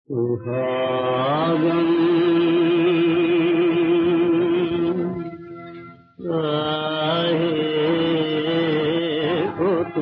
सुहागन राहे को तू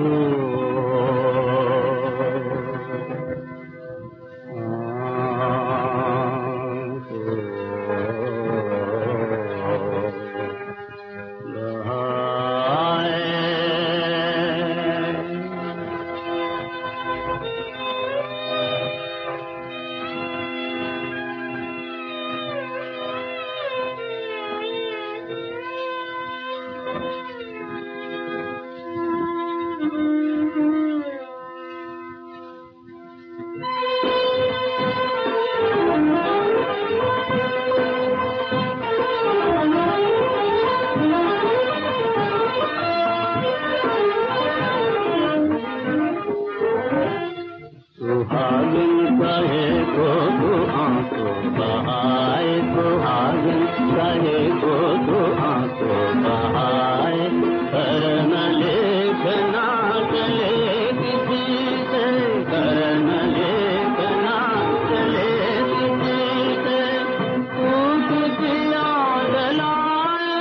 सुहागन कहे को तू आंसू बहाए, सुहागन कहे को तू आंसू बहाए, करन लेखना चले किसी से, करन लेखना चले किसी से, टूट दिया गलाए।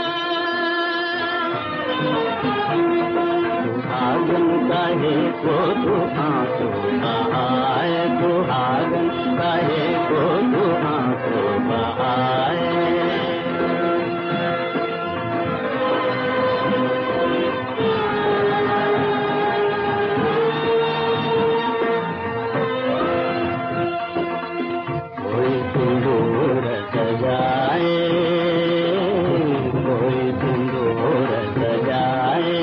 सुहागन कहे को तू आंसू बहाए, सुहागन कहे को तू आंसू बहाए। कोई सिंदूर सजाए, कोई सिंदूर सजाए,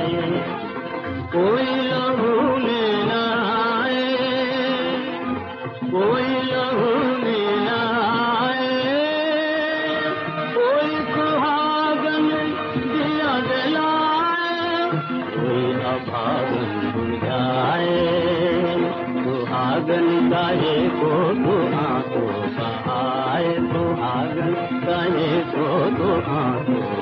कोई लहू में नहाए, कोई लहू में नहाए, कोई सुहागन दिया जलाए, कोई अभागन बुझाए। सुहागन कहे को तू आंसू बहाए, सुहागन कहे को तू आंसू